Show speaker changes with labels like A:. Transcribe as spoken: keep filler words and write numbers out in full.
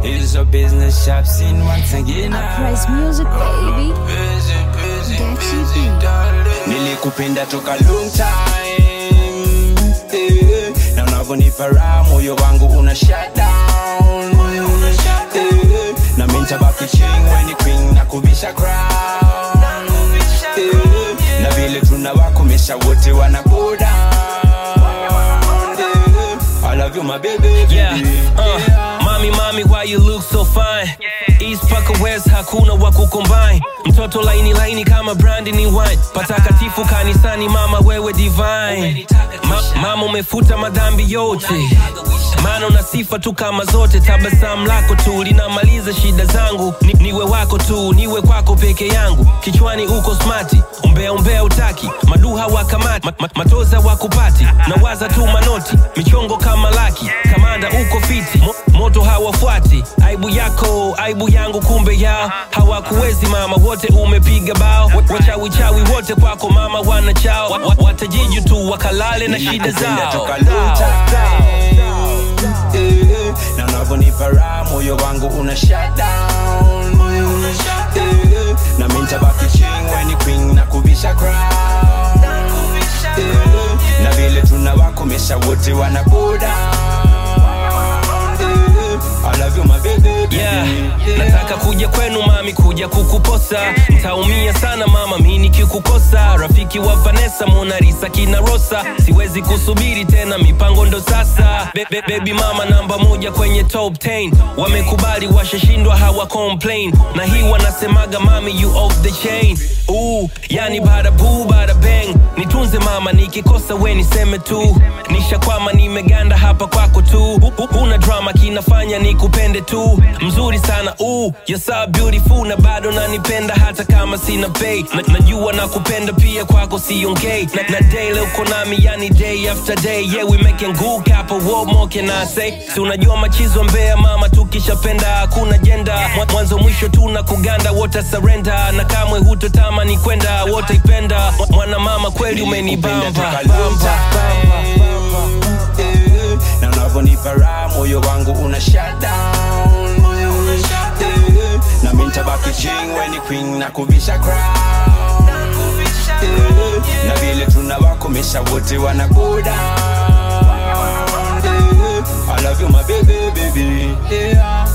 A: It's a business shop scene once again.
B: Uprise music, baby.
A: Nilikupenda toka long time, eh. Na unavonipa raha moyo wangu una shut down, eh. Na mimi nitabaki ching when you queen na kubisha crown, eh. Na vile tunawakomesha wote wana go down, eh. I love you my baby, baby.
C: Yeah, uh, yeah. Mommy, mommy, why you look so fine? East paka West hakuna waku combine. Mtoto laini laini kama brandy ni wine. Patakatifu kanisani mama wewe divine. Ma, mama umefuta madhambi yote, maana una sifa tu kama zote. Tabasamu lako tu linamaliza shida zangu. Ni, niwe wako tu, niwe kwako peke yangu. Kichwani uko smarti, umbea umbea utaki. Maduha wakamati, ma, ma, matoza wakupati. Nawaza tu manoti, michongo kama laki. Kamanda uko fiti, mo, moto hawafuati. Aibu yako, aibu yangu kumbe yao. Hawakuwezi mama, wote umepiga bao. Wachawi chawi wote kwako mama wana chao. Watajiju tu wakalale na shida zao.
A: Na unavonipa raha moyo wangu una shut down, eh. Na mimi nitabaki ching when you queen na kubisha crown, eh. Na vile tunawakomesha wote wana go down, eh. I love you my baby, baby.
C: Yeah, nataka kuja kwenu mami, kuja kukuposa. Nitaumia sana mama mimi nikikukosa. Rafiki wa Vanessa, Mona Lisa, kina Rosa. Siwezi kusubiri tena, mipango ndo sasa. Be -be Baby mama namba moja kwenye top ten. Wamekubali washashindwa hawa complain. Na hii wanasemaga mami you off the chain. Ooh, yani bada boo bada bang. Nitunze mama nikikosa we niseme tu. Nishakwama nimeganda hapa kwako tu. Una drama kinafanya nikupende tu. Mzuri sana ooh, you're so beautiful. Na bado nanipenda hata kama sina pay. na, Najua nakupenda pia kwako siongei. Na, na daily uko nami yani day after day. Yeah we making good couple, what more can I say? Si unajua machizo mbea mama tukishapenda hakuna jenda. Mwanzo mwisho tuna kuganda wote surrender. Na kamwe hutotama ni kwenda wote ipenda. Mwana mama kweli umenibamba.
A: Na unavonipa raha moyo wangu una shut down, eh. Na mimi nitabaki ching when you queen na kubisha crown, eh. Na vile tunawakomesha wote wana go down, eh. I love you my baby, baby, yeah.